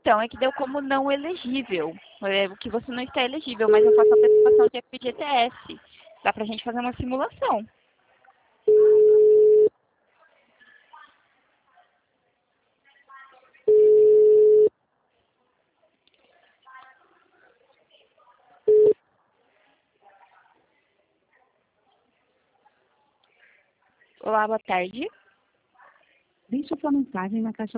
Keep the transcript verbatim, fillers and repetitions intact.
Então, é que deu como não elegível. É, que você não está elegível, mas eu faço a participação de F G T S. Dá pra gente fazer uma simulação. Olá, boa tarde. Deixe sua mensagem na caixa